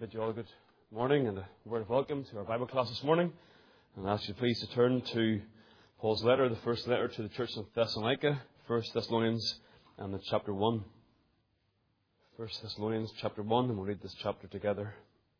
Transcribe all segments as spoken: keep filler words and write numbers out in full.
bid you all a good morning and a word of welcome to our Bible class this morning. And I ask you please to turn to Paul's letter, the first letter to the church of Thessalonica, First Thessalonians and the chapter one. First Thessalonians chapter one, and we'll read this chapter together.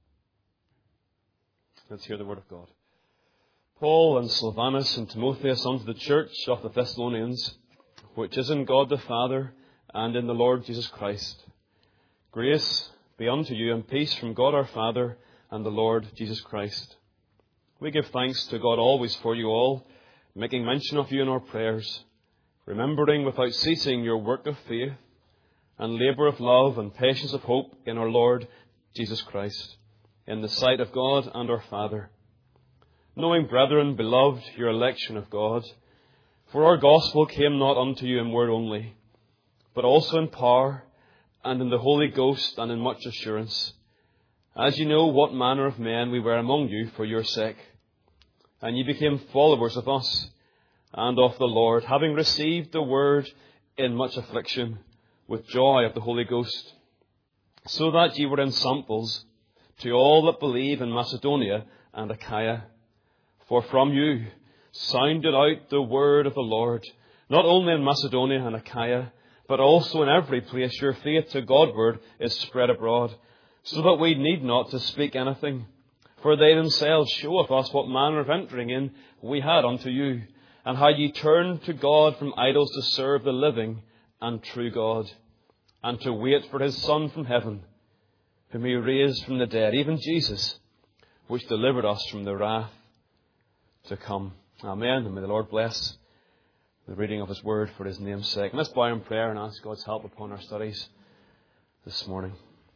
Let's hear the word of God. Paul and Silvanus and Timotheus unto the church of the Thessalonians, which is in God the Father and in the Lord Jesus Christ. Grace be unto you and peace from God our Father and the Lord Jesus Christ. We give thanks to God always for you all, making mention of you in our prayers, remembering without ceasing your work of faith and labour of love and patience of hope in our Lord Jesus Christ, in the sight of God and our Father. Knowing, brethren, beloved, your election of God, for our gospel came not unto you in word only, but also in power, and in the Holy Ghost, and in much assurance, as you know what manner of men we were among you for your sake. And ye became followers of us, and of the Lord, having received the word in much affliction, with joy of the Holy Ghost, so that ye were ensamples to all that believe in Macedonia and Achaia. For from you sounded out the word of the Lord, not only in Macedonia and Achaia, but also in every place your faith to Godward is spread abroad, so that we need not to speak anything. For they themselves show of us what manner of entering in we had unto you, and how ye turned to God from idols to serve the living and true God, and to wait for his Son from heaven, whom he raised from the dead, even Jesus, which delivered us from the wrath to come. Amen. And may the Lord bless the reading of his word for his name's sake. And let's bow in prayer and ask God's help upon our studies this morning.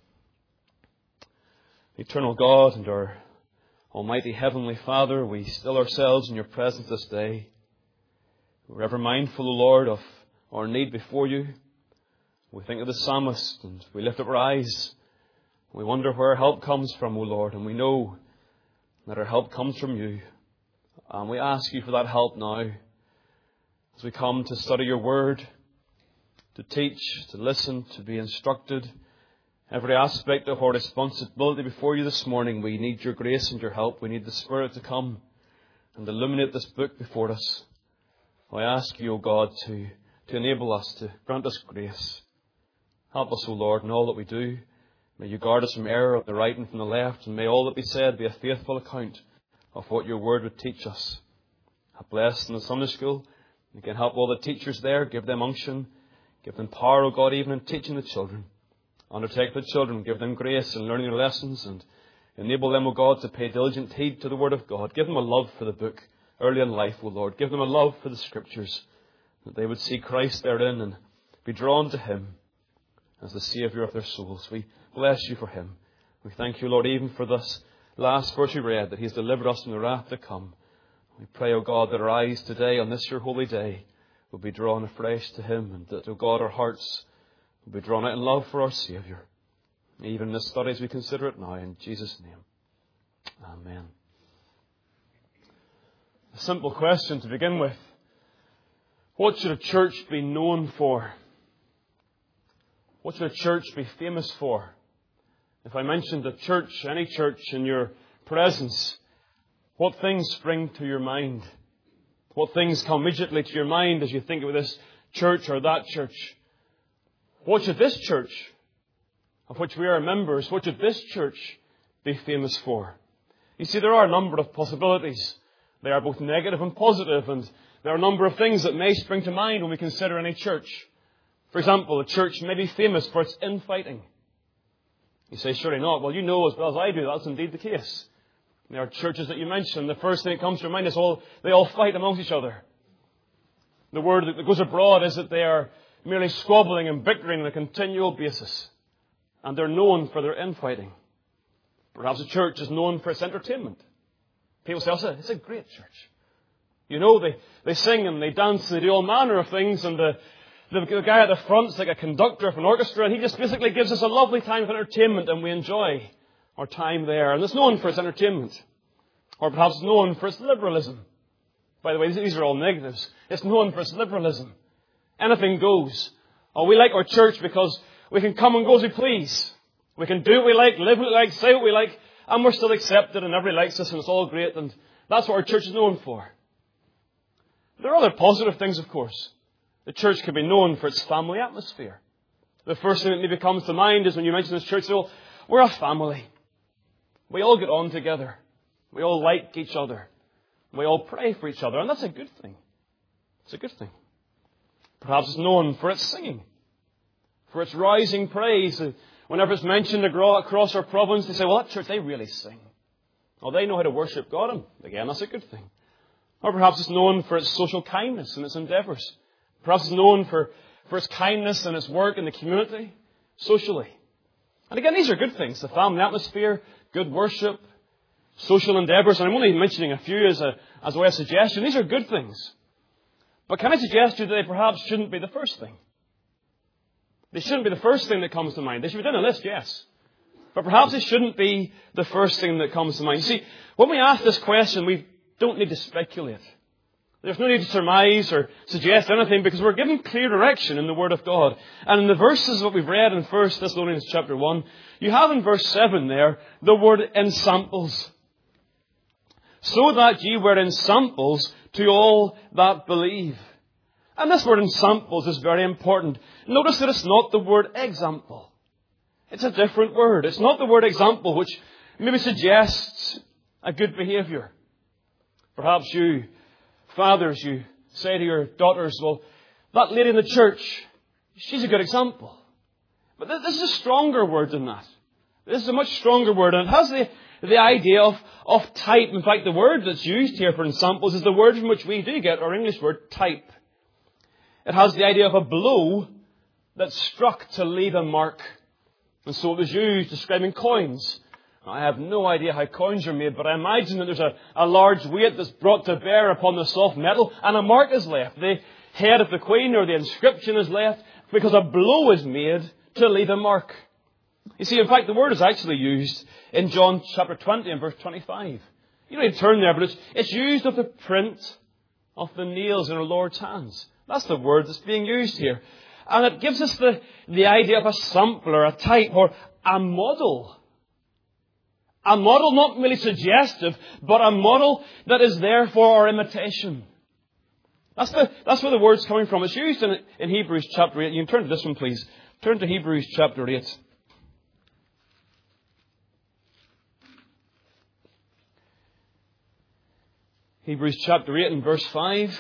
Eternal God and our almighty heavenly Father, we still ourselves in your presence this day. We're ever mindful, O Lord, of our need before you. We think of the psalmist and we lift up our eyes. We wonder where our help comes from, O Lord, and we know that our help comes from you. And we ask you for that help now as we come to study your word, to teach, to listen, to be instructed. Every aspect of our responsibility before you this morning, we need your grace and your help. We need the Spirit to come and illuminate this book before us. I ask you, O God, to, to enable us, to grant us grace. Help us, O Lord, in all that we do. May you guard us from error of the right and from the left, and may all that be said be a faithful account of what your word would teach us. Have blessed in the Sunday school. You can help all the teachers there, give them unction, give them power, O God, even in teaching the children. Undertake the children, give them grace in learning their lessons, and enable them, O God, to pay diligent heed to the word of God. Give them a love for the book early in life, O Lord. Give them a love for the Scriptures, that they would see Christ therein and be drawn to him as the Saviour of their souls. We bless you for him. We thank you, Lord, even for this last verse we read, that he has delivered us from the wrath to come. We pray, O God, that our eyes today on this your holy day will be drawn afresh to him, and that, O God, our hearts will be drawn out in love for our Saviour. Even in this study as we consider it now, in Jesus' name. Amen. A simple question to begin with. What should a church be known for? What should a church be famous for? If I mentioned a church, any church in your presence, what things spring to your mind? What things come immediately to your mind as you think of this church or that church? What should this church, of which we are members, what should this church be famous for? You see, there are a number of possibilities. They are both negative and positive, and there are a number of things that may spring to mind when we consider any church. For example, a church may be famous for its infighting. You say, surely not. Well, you know as well as I do that's indeed the case. There are churches that you mention. The first thing that comes to your mind is all they all fight amongst each other. The word that goes abroad is that they are merely squabbling and bickering on a continual basis. And they're known for their infighting. Perhaps a church is known for its entertainment. People say, oh, it's a great church. You know, they, they sing and they dance and they do all manner of things, and the, the, the guy at the front's like a conductor of an orchestra, and he just basically gives us a lovely time of entertainment, and we enjoy our time there. And it's known for its entertainment. Or perhaps it's known for its liberalism. By the way, these are all negatives. It's known for its liberalism. Anything goes. Oh, we like our church because we can come and go as we please. We can do what we like, live what we like, say what we like, and we're still accepted and everybody likes us and it's all great, and that's what our church is known for. There are other positive things, of course. The church can be known for its family atmosphere. The first thing that maybe comes to mind is when you mention this church, well, we're a family. We all get on together. We all like each other. We all pray for each other, and that's a good thing. It's a good thing. Perhaps it's known for its singing, for its rising praise. Whenever it's mentioned across our province, they say, well, that church, they really sing. Well, they know how to worship God, and again, that's a good thing. Or perhaps it's known for its social kindness and its endeavours. Perhaps it's known for, for its kindness and its work in the community, socially. And again, these are good things. The family atmosphere, good worship, social endeavours. And I'm only mentioning a few as a, as a way of suggestion. These are good things. But can I suggest to you that they perhaps shouldn't be the first thing? They shouldn't be the first thing that comes to mind. They should be down a list, yes. But perhaps it shouldn't be the first thing that comes to mind. You see, when we ask this question, we don't need to speculate. There's no need to surmise or suggest anything because we're given clear direction in the Word of God. And in the verses that we've read in First Thessalonians chapter one, you have in verse seven there the word ensamples. So that ye were ensamples to all that believe. And this word ensamples is very important. Notice that it's not the word example. It's a different word. It's not the word example, which maybe suggests a good behaviour. Perhaps you fathers, you say to your daughters, well, that lady in the church, she's a good example. But this is a stronger word than that. This is a much stronger word, and it has the, the idea of, of type. In fact, the word that's used here for ensamples is the word from which we do get our English word type. It has the idea of a blow that's struck to leave a mark. And so it was used describing coins. I have no idea how coins are made, but I imagine that there's a, a large weight that's brought to bear upon the soft metal and a mark is left. The head of the queen or the inscription is left because a blow is made to leave a mark. You see, in fact, the word is actually used in John chapter twenty and verse twenty-five. You don't need to turn there, but it's, it's used of the print of the nails in our Lord's hands. That's the word that's being used here. And it gives us the, the idea of a sample or a type or a model. A model not merely suggestive, but a model that is there for our imitation. That's the, that's where the word's coming from. It's used in, in Hebrews chapter eight. You can turn to this one, please. Turn to Hebrews chapter eight. Hebrews chapter eight and verse five.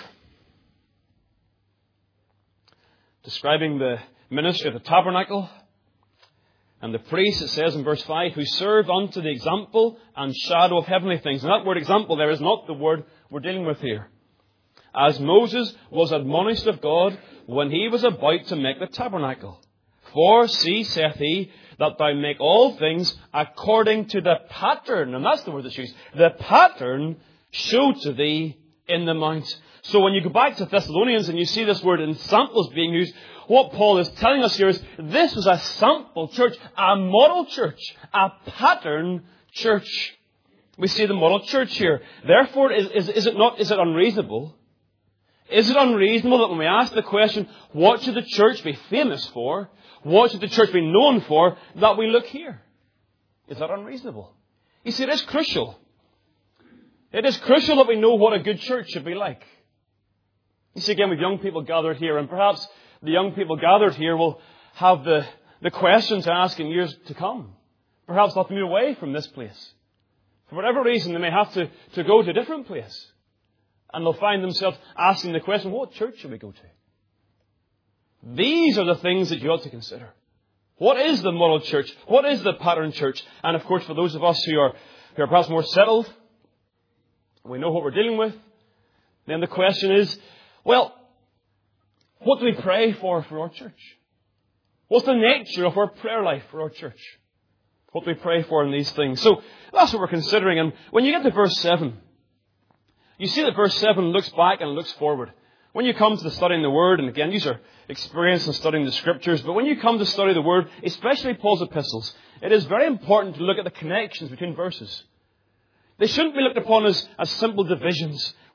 Describing the ministry of the tabernacle. And the priests, it says in verse five, who serve unto the example and shadow of heavenly things. And that word example there is not the word we're dealing with here. As Moses was admonished of God when he was about to make the tabernacle. For see, saith he, that thou make all things according to the pattern. And that's the word that's used. The pattern showed to thee in the mount. So when you go back to Thessalonians and you see this word ensamples being used, what Paul is telling us here is this was a sample church, a model church, a pattern church. We see the model church here. Therefore, is, is, is it not, is it unreasonable? Is it unreasonable that when we ask the question, what should the church be famous for? What should the church be known for? That we look here. Is that unreasonable? You see, it is crucial. It is crucial that we know what a good church should be like. You see, again, with young people gathered here, and perhaps the young people gathered here will have the, the question to ask in years to come. Perhaps they'll have to move away from this place. For whatever reason, they may have to, to go to a different place. And they'll find themselves asking the question, what church should we go to? These are the things that you ought to consider. What is the model church? What is the pattern church? And of course, for those of us who are, who are perhaps more settled, we know what we're dealing with, then the question is, well, what do we pray for for our church? What's the nature of our prayer life for our church? What do we pray for in these things? So that's what we're considering. And when you get to verse seven, you see that verse seven looks back and looks forward. When you come to the studying the Word, and again, these are experience in studying the Scriptures, but when you come to study the Word, especially Paul's epistles, it is very important to look at the connections between verses. They shouldn't be looked upon as, as simple divisions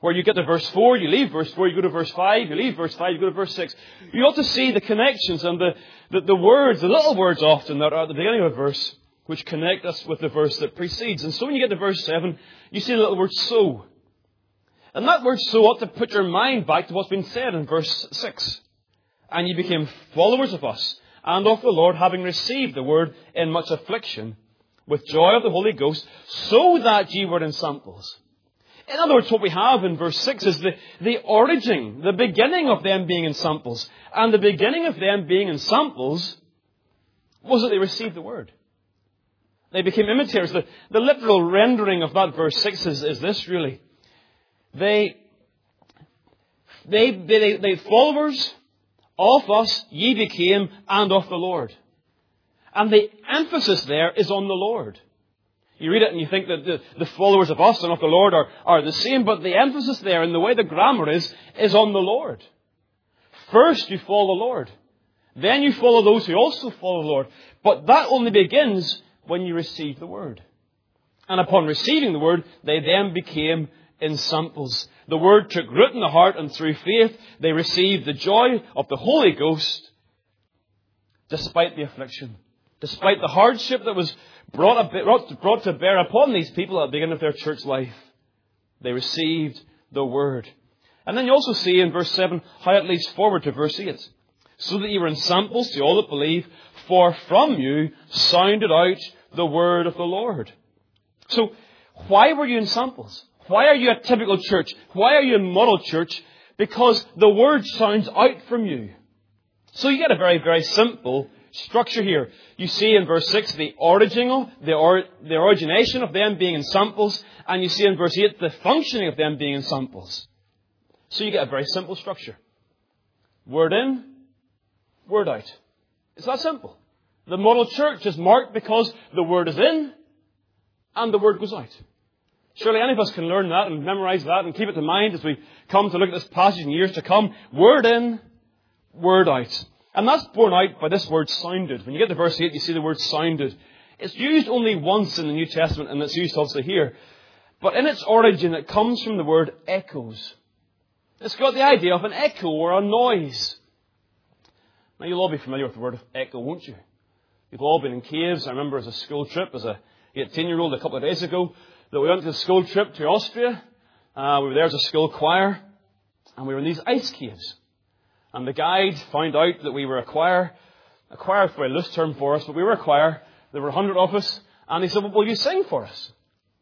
where you get to verse four, you leave verse four, you go to verse five, you leave verse five, you go to verse six. You ought to see the connections and the, the, the words, the little words often that are at the beginning of a verse, which connect us with the verse that precedes. And so when you get to verse seven, you see the little word so. And that word so ought to put your mind back to what's been said in verse six. And ye became followers of us and of the Lord, having received the word in much affliction, with joy of the Holy Ghost, so that ye were in samples. In other words, what we have in verse six is the, the origin, the beginning of them being in samples. And the beginning of them being in samples was that they received the word. They became imitators. The, the literal rendering of that verse six is, is this really. They, they, they, they, followers of us, ye became, and of the Lord. And the emphasis there is on the Lord. You read it and you think that the, the followers of us and of the Lord are, are the same, but the emphasis there and the way the grammar is, is on the Lord. First you follow the Lord. Then you follow those who also follow the Lord. But that only begins when you receive the word. And upon receiving the word, they then became in samples. The word took root in the heart, and through faith they received the joy of the Holy Ghost despite the affliction. Despite the hardship that was brought, brought, brought to bear upon these people at the beginning of their church life, they received the word. And then you also see in verse seven how it leads forward to verse eight. So that you were in samples to all that believe, for from you sounded out the word of the Lord. So, why were you in samples? Why are you a typical church? Why are you a model church? Because the word sounds out from you. So you get a very, very simple structure here. You see in verse six the original, the, or, the origination of them being in samples, and you see in verse eight the functioning of them being in samples. So you get a very simple structure. Word in, word out. It's that simple. The model church is marked because the word is in and the word goes out. Surely any of us can learn that and memorize that and keep it in mind as we come to look at this passage in years to come. Word in, word out. And that's borne out by this word sounded. When you get to verse eight, you see the word sounded. It's used only once in the New Testament, and it's used also here. But in its origin, it comes from the word echoes. It's got the idea of an echo or a noise. Now, you'll all be familiar with the word echo, won't you? You've all been in caves. I remember as a school trip, as a eighteen-year-old a couple of days ago, that we went to a school trip to Austria. Uh, we were there as a school choir, and we were in these ice caves. And the guide found out that we were a choir. A choir is a very loose term for us, but we were a choir. There were a hundred of us. And he said, well, will you sing for us?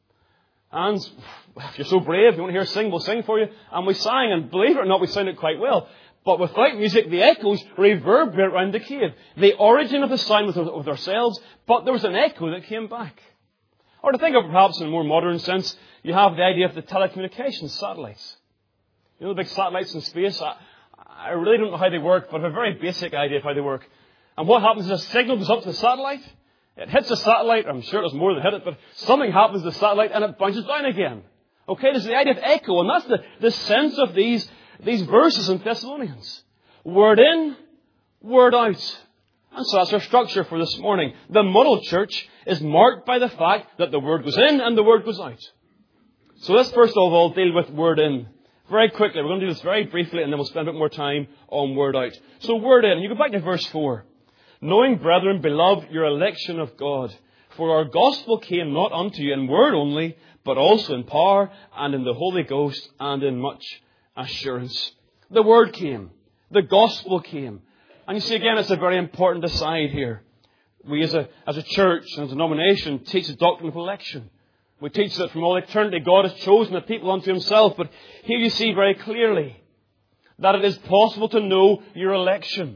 And if you're so brave, you want to hear us sing, we'll sing for you. And we sang, and believe it or not, we sounded quite well. But without music, the echoes reverberate around the cave. The origin of the sound was with ourselves, but there was an echo that came back. Or to think of perhaps in a more modern sense, you have the idea of the telecommunications satellites. You know the big satellites in space? I, I really don't know how they work, but I have a very basic idea of how they work. And what happens is a signal goes up to the satellite. It hits the satellite. I'm sure there's more than hit it, but something happens to the satellite and it bounces down again. Okay, there's the idea of echo, and that's the, the sense of these, these verses in Thessalonians. Word in, word out. And so that's our structure for this morning. The model church is marked by the fact that the word goes in and the word goes out. So let's first of all deal with word in. Very quickly, we're going to do this very briefly and then we'll spend a bit more time on word out. So word in, you go back to verse four. Knowing, brethren, beloved, your election of God. For our gospel came not unto you in word only, but also in power and in the Holy Ghost and in much assurance. The word came. The gospel came. And you see, again, it's a very important aside here. We as a, as a church and as a denomination teach the doctrine of election. We teach that from all eternity God has chosen a people unto himself. But here you see very clearly that it is possible to know your election,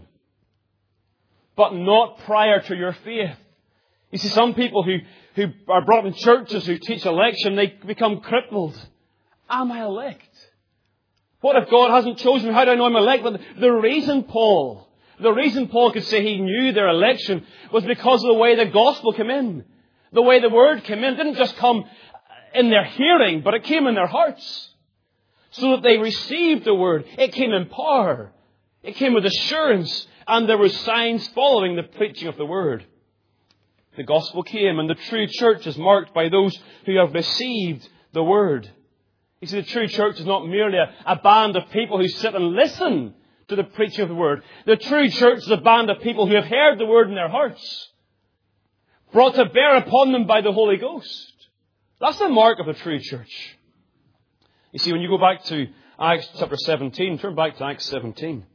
but not prior to your faith. You see, some people who, who are brought up in churches who teach election, they become crippled. Am I elect? What if God hasn't chosen me? How do I know I'm elect? But the reason Paul, the reason Paul could say he knew their election was because of the way the gospel came in. The way the word came in. It didn't just come in their hearing, but it came in their hearts. So that they received the word. It came in power. It came with assurance. And there were signs following the preaching of the word. The gospel came, and the true church is marked by those who have received the word. You see, the true church is not merely a, a band of people who sit and listen to the preaching of the Word. The true church is a band of people who have heard the Word in their hearts, brought to bear upon them by the Holy Ghost. That's the mark of a true church. You see, when you go back to Acts chapter seventeen, turn back to Acts seventeen.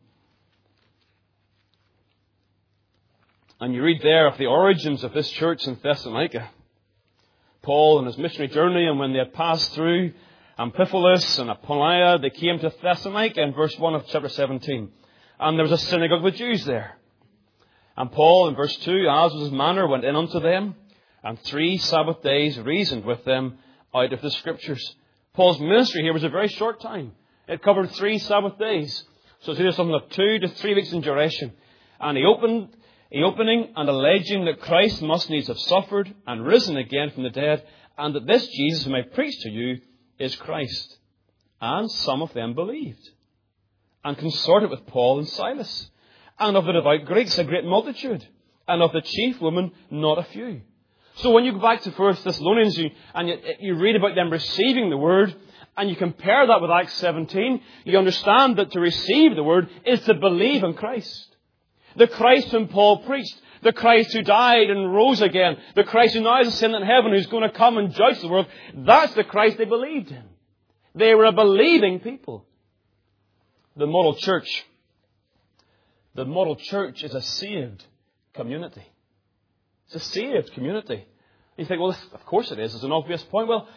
And you read there of the origins of this church in Thessalonica. Paul and his missionary journey, and when they had passed through Amphipolis and Apollonia, they came to Thessalonica in verse one of chapter seventeen. And there was a synagogue of the Jews there. And Paul, in verse two, as was his manner, went in unto them, and three Sabbath days reasoned with them out of the Scriptures. Paul's ministry here was a very short time. It covered three Sabbath days. So it's either something of two to three weeks in duration. And he opened, he opening and alleging that Christ must needs have suffered and risen again from the dead, and that this Jesus whom I preach to you is Christ. And some of them believed, and consorted with Paul and Silas, and of the devout Greeks a great multitude, and of the chief women not a few. So when you go back to First Thessalonians you, and you, you read about them receiving the Word, and you compare that with Acts seventeen, you understand that to receive the Word is to believe in Christ. The Christ whom Paul preached, the Christ who died and rose again, the Christ who now is ascended in heaven, who's going to come and judge the world, that's the Christ they believed in. They were a believing people. The model church, the model church is a saved community. It's a saved community. You think, well, of course it is. It's an obvious point. Well,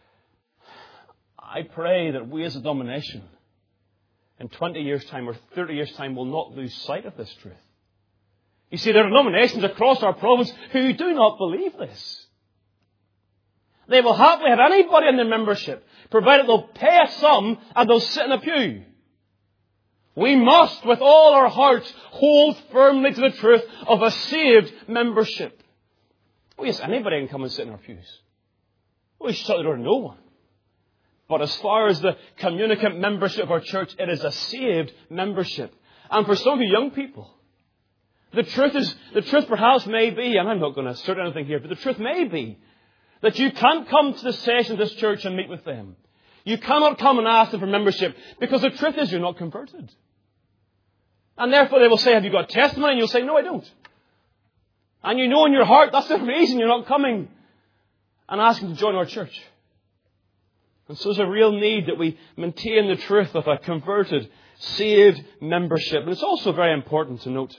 I pray that we as a denomination in twenty years' time or thirty years' time will not lose sight of this truth. You see, there are denominations across our province who do not believe this. They will happily have anybody in their membership, provided they'll pay a sum and they'll sit in a pew. We must, with all our hearts, hold firmly to the truth of a saved membership. Oh yes, anybody can come and sit in our pews. We shut the door to no one. But as far as the communicant membership of our church, it is a saved membership. And for some of you young people, the truth is, the truth perhaps may be, and I'm not going to assert anything here, but the truth may be that you can't come to the session of this church and meet with them. You cannot come and ask them for membership because the truth is you're not converted. And therefore they will say, have you got testimony? And you'll say, no, I don't. And you know in your heart that's the reason you're not coming and asking to join our church. And so there's a real need that we maintain the truth of a converted, saved membership. And it's also very important to note,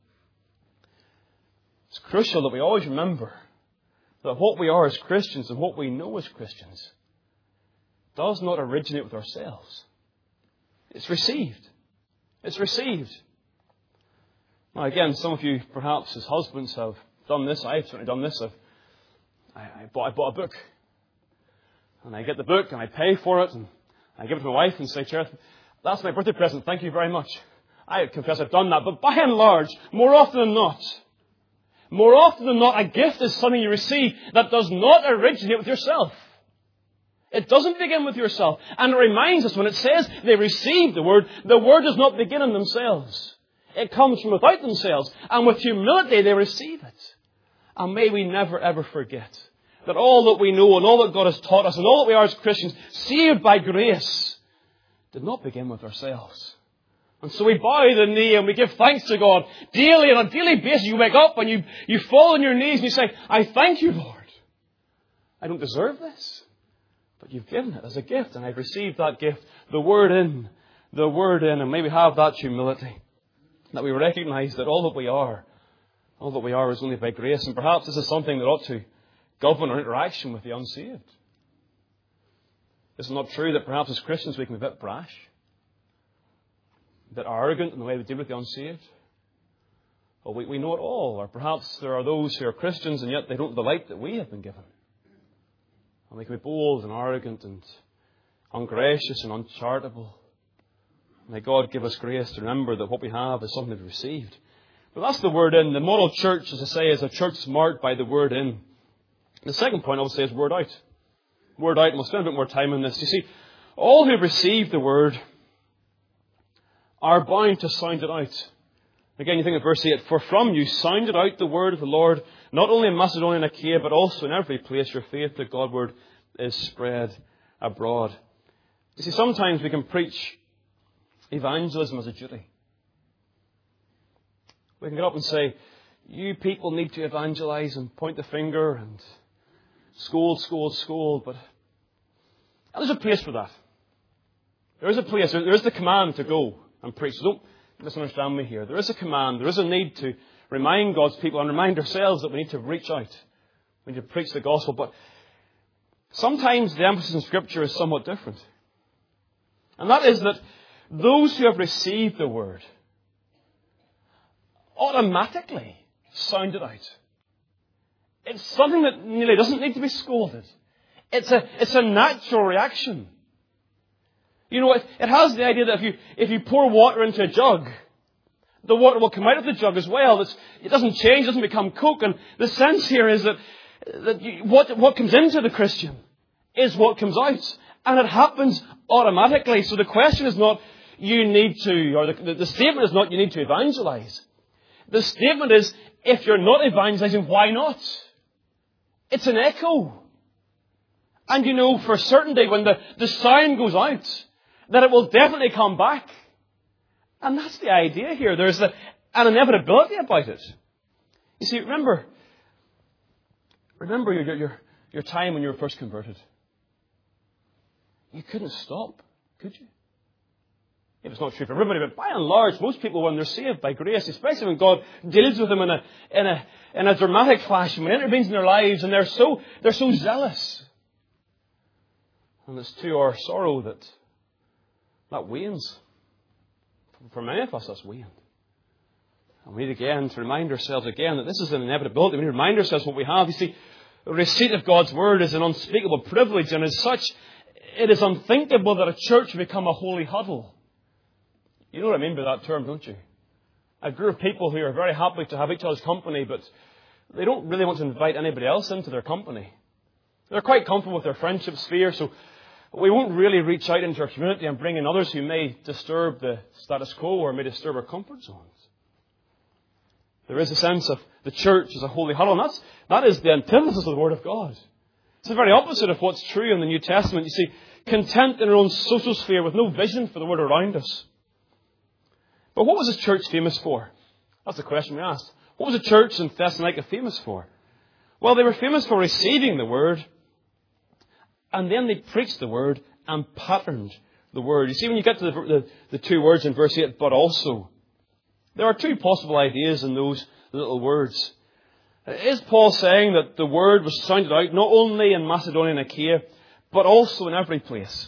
it's crucial that we always remember that what we are as Christians and what we know as Christians does not originate with ourselves. It's received. It's received. Now again, some of you perhaps as husbands have done this. I've certainly done this. I've, I, I, bought, I bought a book. And I get the book and I pay for it. And I give it to my wife and say, Cherith, that's my birthday present. Thank you very much. I confess I've done that. But by and large, more often than not, more often than not, a gift is something you receive that does not originate with yourself. It doesn't begin with yourself. And it reminds us when it says they received the Word, the Word does not begin in themselves. It comes from without themselves. And with humility they receive it. And may we never ever forget that all that we know and all that God has taught us and all that we are as Christians, saved by grace, did not begin with ourselves. And so we bow the knee and we give thanks to God daily. On a daily basis you wake up and you, you fall on your knees and you say, I thank you, Lord. I don't deserve this. But you've given it as a gift, and I've received that gift, the Word in, the Word in, and may we have that humility, that we recognize that all that we are, all that we are is only by grace, and perhaps this is something that ought to govern our interaction with the unsaved. Is it not true that perhaps as Christians we can be a bit brash, a bit arrogant in the way we deal with the unsaved? Well, we, we know it all, or perhaps there are those who are Christians and yet they don't have the light that we have been given. And we can be bold and arrogant and ungracious and uncharitable. May God give us grace to remember that what we have is something we've received. But that's the word in. The model church, as I say, is a church marked by the word in. The second point I would say is word out. Word out, and we'll spend a bit more time on this. You see, all who have received the word are bound to sound it out. Again, you think of verse eight, for from you sounded out the word of the Lord, not only in Macedonia and Achaia, but also in every place your faith to Godward is spread abroad. You see, sometimes we can preach evangelism as a duty. We can get up and say, you people need to evangelize and point the finger and scold, scold, scold. But there's a place for that. There is a place. There is the command to go and preach. So don't misunderstand me here. There is a command. There is a need to remind God's people and remind ourselves that we need to reach out. We need to preach the gospel. But sometimes the emphasis in Scripture is somewhat different. And that is that those who have received the word automatically sound it out. It's something that nearly doesn't need to be scolded. It's a, it's a natural reaction. You know, it, it has the idea that if you, if you pour water into a jug, the water will come out of the jug as well. It's, it doesn't change, it doesn't become Coke. And the sense here is that, that you, what, what comes into the Christian is what comes out. And it happens automatically. So the question is not, you need to, or the, the statement is not, you need to evangelize. The statement is, if you're not evangelizing, why not? It's an echo. And you know for certainty when the, the sound goes out, that it will definitely come back. And that's the idea here. There's a, an inevitability about it. You see, remember, remember your, your, your time when you were first converted. You couldn't stop, could you? It was not true for everybody, but by and large, most people, when they're saved by grace, especially when God deals with them in a in a in a dramatic fashion, when He intervenes in their lives, and they're so they're so zealous, and it's to our sorrow that that wanes. For many of us, that's waned. And we need again to remind ourselves again that this is an inevitability. We need to remind ourselves what we have. You see, the receipt of God's word is an unspeakable privilege, and as such, it is unthinkable that a church become a holy huddle. You know what I mean by that term, don't you? A group of people who are very happy to have each other's company, but they don't really want to invite anybody else into their company. They're quite comfortable with their friendship sphere, so we won't really reach out into our community and bring in others who may disturb the status quo or may disturb our comfort zones. There is a sense of the church as a holy huddle, and that's, that is the antithesis of the Word of God. It's the very opposite of what's true in the New Testament. You see, content in our own social sphere with no vision for the world around us. But what was the church famous for? That's the question we asked. What was the church in Thessalonica famous for? Well, they were famous for receiving the Word, and then they preached the Word and patterned the Word. You see, when you get to the, the, the two words in verse eight, but also, there are two possible ideas in those little words. Is Paul saying that the Word was sounded out not only in Macedonia and Achaia, but also in every place?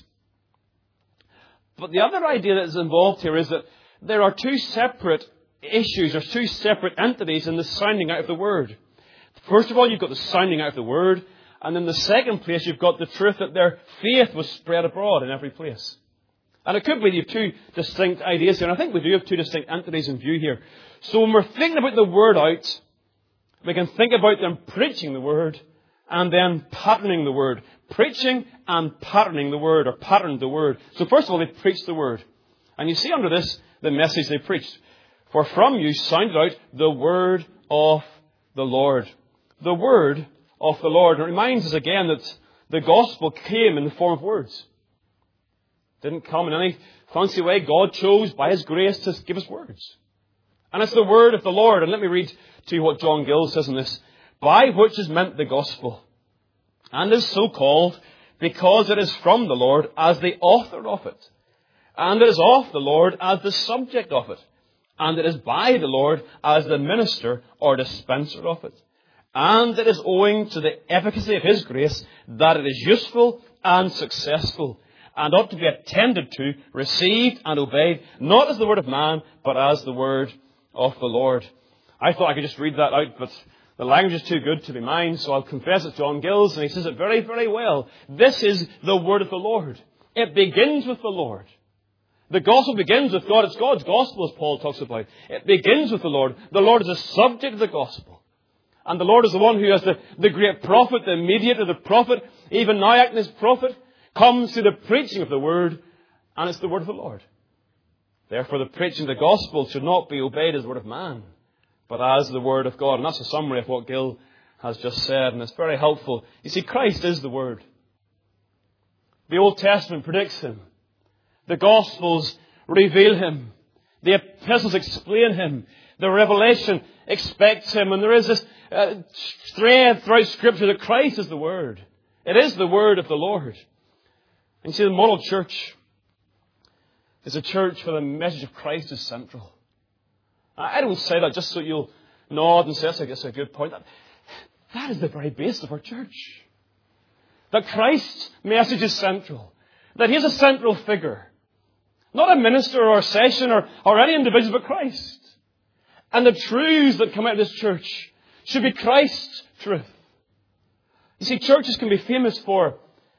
But the other idea that is involved here is that there are two separate issues, there's two separate entities in the sounding out of the Word. First of all, you've got the sounding out of the Word, and in the second place, you've got the truth that their faith was spread abroad in every place. And it could be you have two distinct ideas here, and I think we do have two distinct entities in view here. So when we're thinking about the Word out, we can think about them preaching the Word and then patterning the Word. Preaching and patterning the Word, or patterned the Word. So first of all, they preached the Word. And you see under this, the message they preached. For from you sounded out the word of the Lord. The word of the Lord. And it reminds us again that the gospel came in the form of words. It didn't come in any fancy way. God chose by His grace to give us words. And it's the word of the Lord. And let me read to you what John Gill says in this. By which is meant the gospel. And is so called because it is from the Lord as the author of it. And it is of the Lord as the subject of it. And it is by the Lord as the minister or dispenser of it. And it is owing to the efficacy of His grace that it is useful and successful, and ought to be attended to, received and obeyed, not as the word of man, but as the word of the Lord. I thought I could just read that out, but the language is too good to be mine, so I'll confess it's John Gill's, and he says it very, very well. This is the word of the Lord. It begins with the Lord. The gospel begins with God. It's God's gospel, as Paul talks about. It begins with the Lord. The Lord is the subject of the gospel. And the Lord is the one who has the, the great prophet, the mediator, the prophet, even now acting as prophet, comes through the preaching of the word, and it's the word of the Lord. Therefore, the preaching of the gospel should not be obeyed as the word of man, but as the word of God. And that's a summary of what Gill has just said, and it's very helpful. You see, Christ is the Word. The Old Testament predicts Him The Gospels reveal Him. The epistles explain Him. The Revelation expects Him. And there is this uh, thread throughout Scripture that Christ is the Word. It is the Word of the Lord. And you see, the model church is a church where the message of Christ is central. I don't say that just so you'll nod and say, that's a good point. That, that is the very base of our church. That Christ's message is central. That He is a central figure. Not a minister or a session or, or any individual, but Christ. And the truths that come out of this church should be Christ's truth. You see, churches can be famous for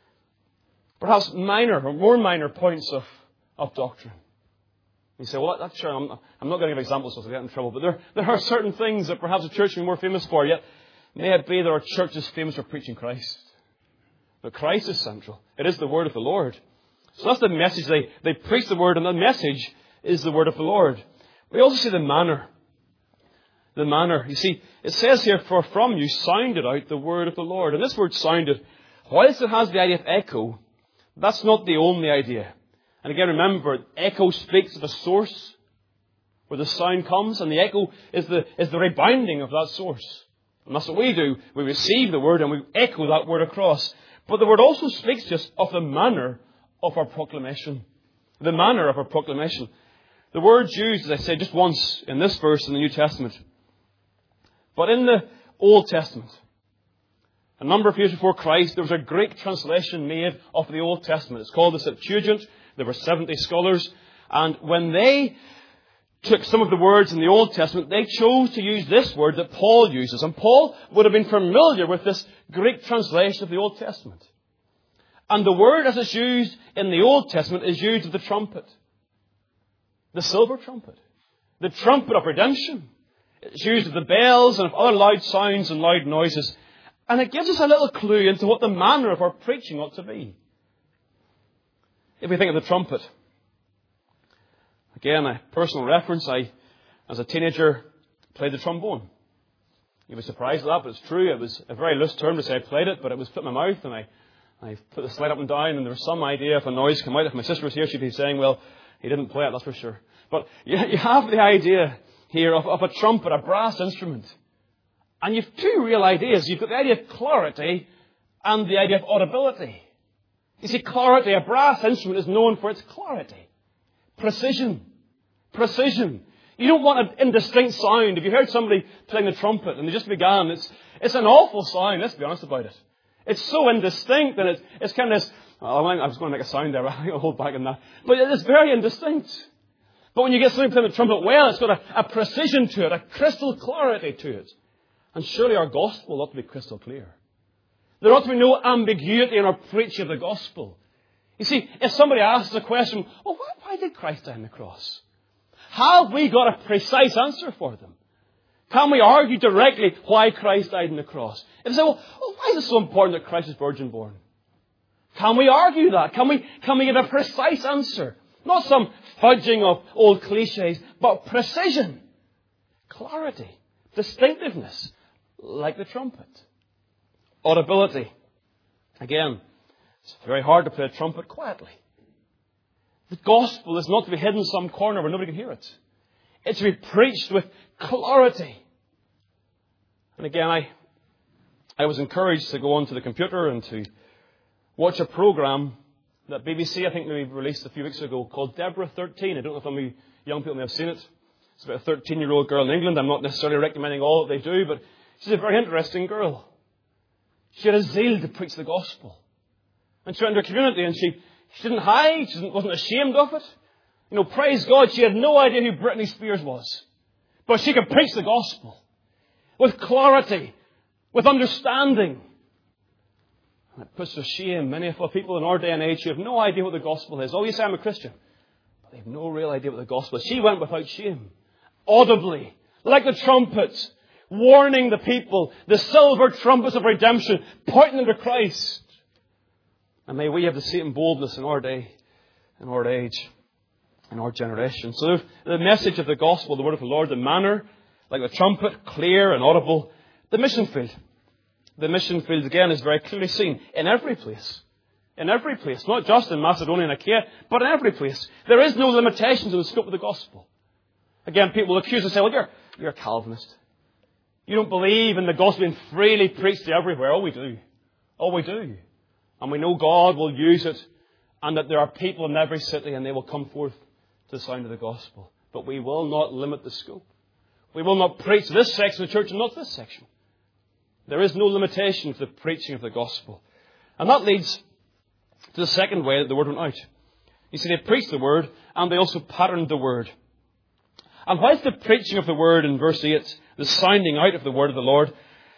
perhaps minor or more minor points of, of doctrine. You say, well, that's sure, I'm, I'm not going to give examples so I'll get in trouble, but there, there are certain things that perhaps a church can be more famous for, yet may it be that our church is famous for preaching Christ. But Christ is central. It is the Word of the Lord. So that's the message. They, they preach the Word, and the message is the Word of the Lord. We also see the manner. The manner. You see, it says here, for from you sounded out the Word of the Lord. And this word sounded, whilst it has the idea of echo, that's not the only idea. And again, remember, echo speaks of a source where the sound comes, and the echo is the, is the rebounding of that source. And that's what we do. We receive the Word and we echo that Word across. But the Word also speaks to us of the manner of our proclamation. The manner of our proclamation. The word's used, as I said, just once in this verse in the New Testament. But in the Old Testament, a number of years before Christ, there was a Greek translation made of the Old Testament. It's called the Septuagint. There were seventy scholars. And when they took some of the words in the Old Testament, they chose to use this word that Paul uses. And Paul would have been familiar with this Greek translation of the Old Testament. And the word as it's used in the Old Testament is used of the trumpet. The silver trumpet. The trumpet of redemption. It's used of the bells and of other loud sounds and loud noises. And it gives us a little clue into what the manner of our preaching ought to be. If we think of the trumpet. Again, a personal reference. I, as a teenager, played the trombone. You were surprised at that, but it's true. It was a very loose term to say I played it, but it was put in my mouth and I, I put the slide up and down, and there was some idea if a noise came out. If my sister was here, she'd be saying, well, he didn't play it, that's for sure. But you, you have the idea here of, of a trumpet, a brass instrument. And you've two real ideas. You've got the idea of clarity and the idea of audibility. You see, clarity, a brass instrument is known for its clarity. Precision. Precision. You don't want an indistinct sound. If you heard somebody playing the trumpet and they just began, it's, it's an awful sound, let's be honest about it. It's so indistinct and it's, it's kind of this, oh, I was going to make a sound there, I'll hold back on that. But it's very indistinct. But when you get somebody playing the trumpet well, it's got a, a precision to it, a crystal clarity to it. And surely our gospel ought to be crystal clear. There ought to be no ambiguity in our preaching of the gospel. You see, if somebody asks a question, well, why, why did Christ die on the cross? Have we got a precise answer for them? Can we argue directly why Christ died on the cross? If they say, well, well, why is it so important that Christ is virgin born? Can we argue that? Can we, can we give a precise answer? Not some fudging of old cliches, but precision, clarity, distinctiveness, like the trumpet. Audibility. Again, it's very hard to play a trumpet quietly. The gospel is not to be hidden in some corner where nobody can hear it. It's to be preached with clarity. And again, I, I was encouraged to go onto the computer and to watch a program that B B C, I think, maybe released a few weeks ago called Deborah thirteen. I don't know if some of you young people may have seen it. It's about a thirteen-year-old girl in England. I'm not necessarily recommending all that they do, but she's a very interesting girl. She had a zeal to preach the gospel. And she went into her community and she, she didn't hide. She wasn't ashamed of it. You know, praise God, she had no idea who Britney Spears was. But she could preach the gospel with clarity, with understanding. And it puts to shame many of the people in our day and age who have no idea what the gospel is. Oh, you say I'm a Christian. But they have no real idea what the gospel is. She went without shame, audibly, like the trumpet, warning the people, the silver trumpets of redemption, pointing them to Christ. And may we have the same boldness in our day, in our age, in our generation. So the message of the gospel, the word of the Lord, the manner, like the trumpet, clear and audible. The mission field. The mission field, again, is very clearly seen in every place. In every place, not just in Macedonia and Achaia, but in every place. There is no limitations in the scope of the gospel. Again, people will accuse us and say, well, you're, you're a Calvinist. You don't believe in the gospel being freely preached everywhere. Oh, we do. Oh, we do. And we know God will use it, and that there are people in every city and they will come forth to the sound of the gospel. But we will not limit the scope. We will not preach this section of the church and not this section. There is no limitation to the preaching of the gospel. And that leads to the second way that the word went out. You see, they preached the word and they also patterned the word. And whilst the preaching of the word in verse eight, the sounding out of the word of the Lord,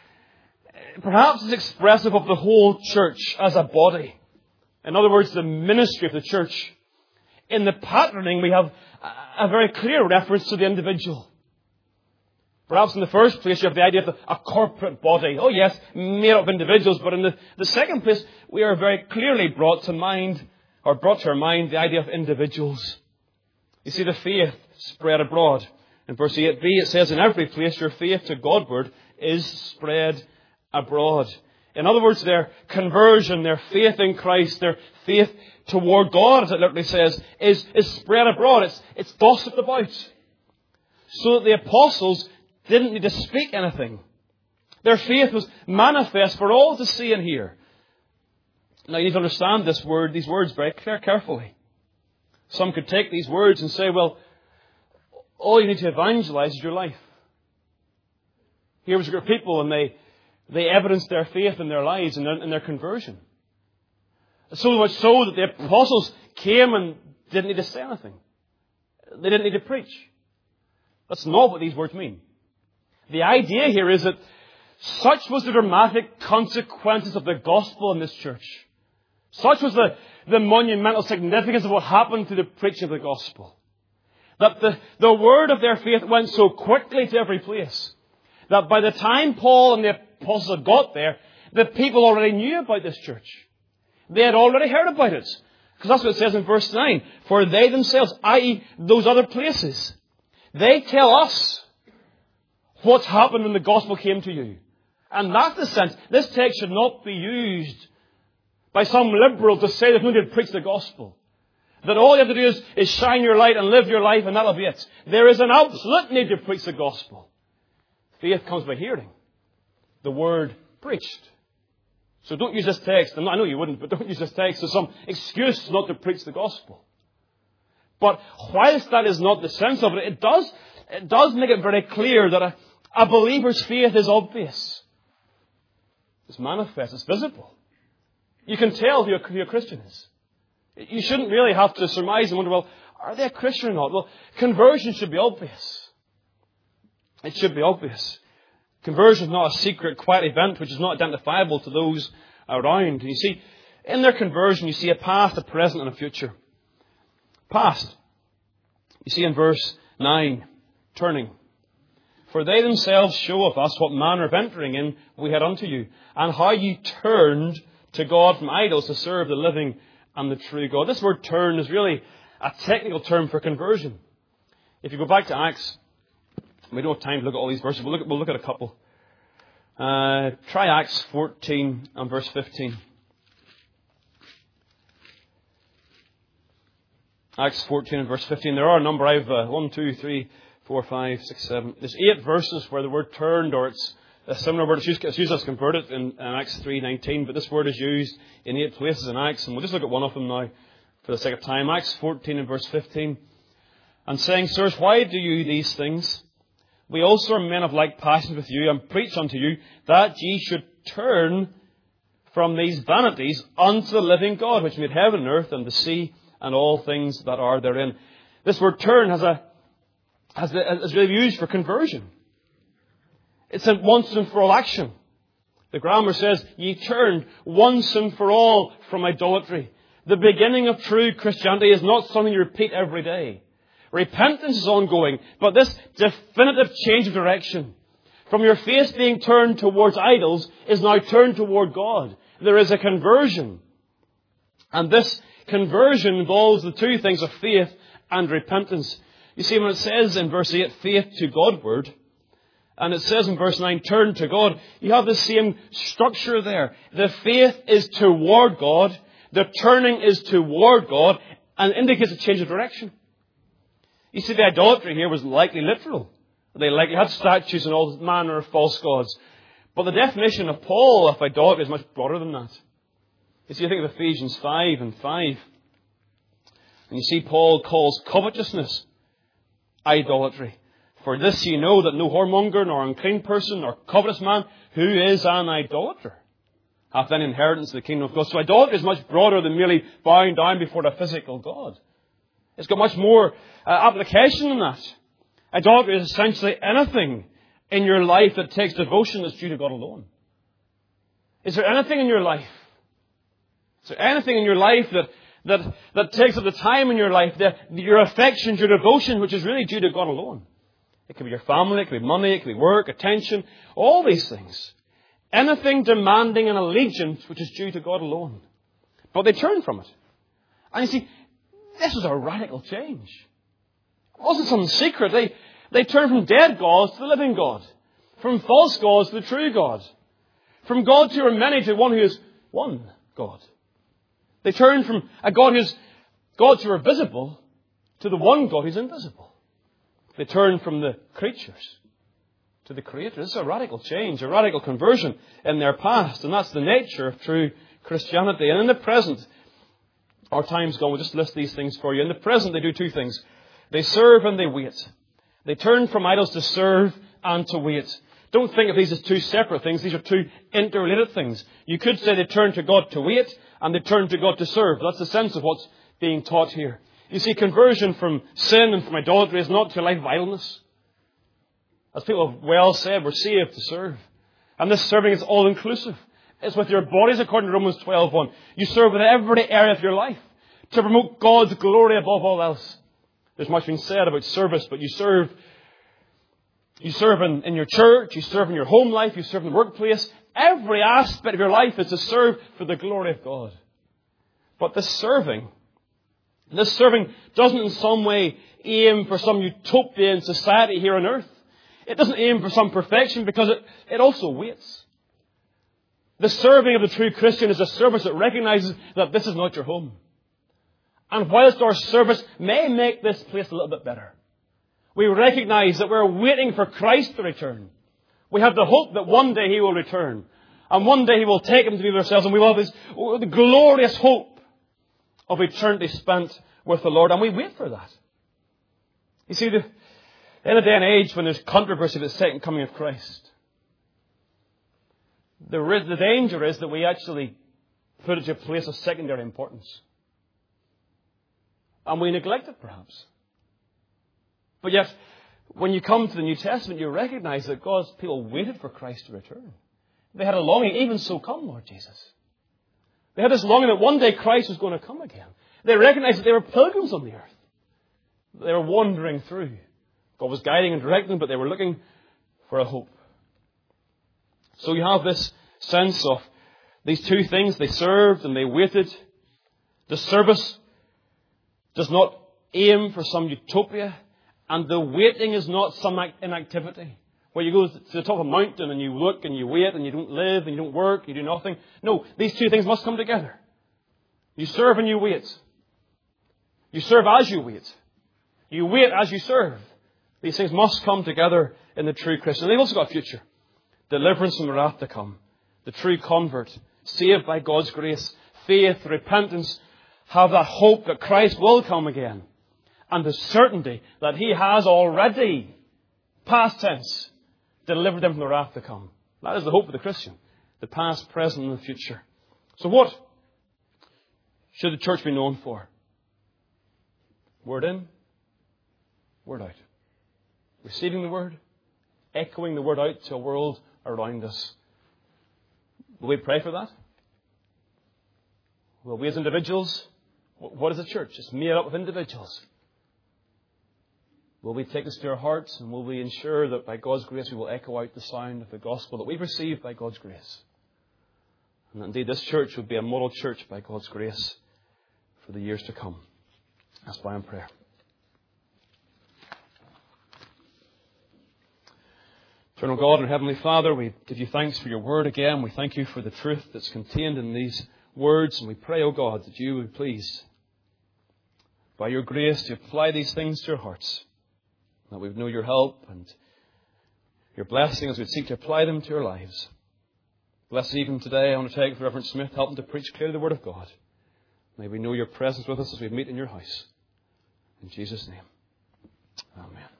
perhaps is expressive of the whole church as a body. In other words, the ministry of the church. In the patterning, we have a very clear reference to the individual. Perhaps in the first place, you have the idea of a corporate body. Oh yes, made up of individuals. But in the, the second place, we are very clearly brought to mind, or brought to our mind, the idea of individuals. You see, the faith spread abroad. In verse eight b, it says, in every place your faith to Godward is spread abroad. In other words, their conversion, their faith in Christ, their faith toward God, as it literally says, is, is spread abroad. It's, it's gossiped about. So that the apostles didn't need to speak anything. Their faith was manifest for all to see and hear. Now you need to understand this word, these words very clear, carefully. Some could take these words and say, well, all you need to evangelize is your life. Here was a group of people and they, they evidenced their faith in their lives and their, in their conversion. So much so that the apostles came and didn't need to say anything. They didn't need to preach. That's not what these words mean. The idea here is that such was the dramatic consequences of the gospel in this church. Such was the, the monumental significance of what happened to the preaching of the gospel. That the, the word of their faith went so quickly to every place that by the time Paul and the apostles had got there, the people already knew about this church. They had already heard about it. Because that's what it says in verse nine. For they themselves, that is those other places, they tell us what's happened when the gospel came to you. And that's the sense. This text should not be used by some liberal to say there's no need to preach the gospel. That all you have to do is, is shine your light and live your life and that'll be it. There is an absolute need to preach the gospel. Faith comes by hearing the word preached. So don't use this text, and I know you wouldn't, but don't use this text as some excuse not to preach the gospel. But whilst that is not the sense of it, it does, it does make it very clear that a, a believer's faith is obvious. It's manifest, it's visible. You can tell who a, who a Christian is. You shouldn't really have to surmise and wonder, well, are they a Christian or not? Well, conversion should be obvious. It should be obvious. Conversion is not a secret, quiet event which is not identifiable to those around. You see, in their conversion, you see a past, a present, and a future. Past. You see in verse nine, turning. For they themselves show of us what manner of entering in we had unto you, and how you turned to God from idols to serve the living and the true God. This word turn is really a technical term for conversion. If you go back to Acts, we don't have time to look at all these verses. We'll look at, we'll look at a couple. Uh, try Acts fourteen and verse fifteen. Acts fourteen and verse fifteen. There are a number. I've uh, one, two, three, four, five, six, seven. There's eight verses where the word turned, or it's a similar word. It's used, it's used as converted in, in Acts three nineteen, but this word is used in eight places in Acts, and we'll just look at one of them now for the sake of time. Acts fourteen and verse fifteen. And saying, Sirs, why do you these things? We also are men of like passions with you, and preach unto you that ye should turn from these vanities unto the living God, which made heaven and earth and the sea and all things that are therein. This word turn has a has a, is really used for conversion. It's a once and for all action. The grammar says, ye turned once and for all from idolatry. The beginning of true Christianity is not something you repeat every day. Repentance is ongoing, but this definitive change of direction from your face being turned towards idols is now turned toward God. There is a conversion. And this conversion involves the two things of faith and repentance. You see, when it says in verse eight, faith to Godward, and it says in verse nine, turn to God, you have the same structure there. The faith is toward God. the turning is toward God and indicates a change of direction. You see, the idolatry here was likely literal. They likely had statues and all manner of false gods. But the definition of Paul of idolatry is much broader than that. You see, I think of Ephesians five and five. And you see Paul calls covetousness idolatry. For this ye know that no whoremonger, nor unclean person, nor covetous man, who is an idolater, hath any inheritance of the kingdom of God. So idolatry is much broader than merely bowing down before a physical God. It's got much more uh, application than that. Idolatry is essentially anything in your life that takes devotion that's due to God alone. Is there anything in your life? Is there anything in your life that, that, that takes up the time in your life, the, your affections, your devotion, which is really due to God alone? It could be your family, it could be money, it could be work, attention, all these things. Anything demanding an allegiance which is due to God alone. But they turn from it. And you see, this was a radical change. It wasn't something secret. They, they turned from dead gods to the living God. From false gods to the true God. From gods who are many to one who is one God. They turned from a God who is gods who are visible to the one God who is invisible. They turned from the creatures to the Creator. This is a radical change, a radical conversion in their past. And that's the nature of true Christianity. And in the present, our time's gone. We'll just list these things for you. In the present, they do two things. They serve and they wait. They turn from idols to serve and to wait. Don't think of these as two separate things. These are two interrelated things. You could say they turn to God to wait and they turn to God to serve. That's the sense of what's being taught here. You see, conversion from sin and from idolatry is not to a life of idleness. As people have well said, we're saved to serve. And this serving is all-inclusive. It's with your bodies, according to Romans twelve one. You serve with every area of your life to promote God's glory above all else. There's much been said about service, but you serve you serve in, in your church, you serve in your home life, you serve in the workplace. Every aspect of your life is to serve for the glory of God. But this serving, this serving doesn't in some way aim for some utopian society here on earth. It doesn't aim for some perfection because it, it also waits. The serving of the true Christian is a service that recognizes that this is not your home. And whilst our service may make this place a little bit better, we recognize that we're waiting for Christ to return. We have the hope that one day He will return. And one day He will take Him to be with ourselves. And we will have this the glorious hope of eternity spent with the Lord. And we wait for that. You see, the, in a day and age when there's controversy about the second coming of Christ, the, the danger is that we actually put it to a place of secondary importance. And we neglect it, perhaps. But yet, when you come to the New Testament, you recognize that God's people waited for Christ to return. They had a longing, even so come, Lord Jesus. They had this longing that one day Christ was going to come again. They recognized that they were pilgrims on the earth. They were wandering through. God was guiding and directing them, but they were looking for a hope. So you have this sense of these two things. They served and they waited. The service does not aim for some utopia. And the waiting is not some inactivity. Where you go to the top of a mountain and you look and you wait and you don't live and you don't work, you do nothing. No, these two things must come together. You serve and you wait. You serve as you wait. You wait as you serve. These things must come together in the true Christian. And they've also got a future. Deliverance from the wrath to come. The true convert. Saved by God's grace. Faith, repentance. Have that hope that Christ will come again. And the certainty that He has already, past tense, delivered them from the wrath to come. That is the hope of the Christian. The past, present, and the future. So what should the church be known for? Word in, word out. Receiving the word, echoing the word out to a world around us. Will we pray for that? Will we as individuals, what is a church? It's made up of individuals. Will we take this to our hearts and will we ensure that by God's grace we will echo out the sound of the gospel that we've received by God's grace? And that indeed this church would be a model church by God's grace for the years to come. Let's bow in prayer. Eternal God and Heavenly Father, we give you thanks for your word again. We thank you for the truth that's contained in these words, and we pray, O God, that you would please, by your grace, to apply these things to our hearts, that we would know your help and your blessing as we seek to apply them to our lives. Bless even today. I want to take for Reverend Smith, help him to preach clearly the Word of God. May we know your presence with us as we meet in your house. In Jesus' name, amen.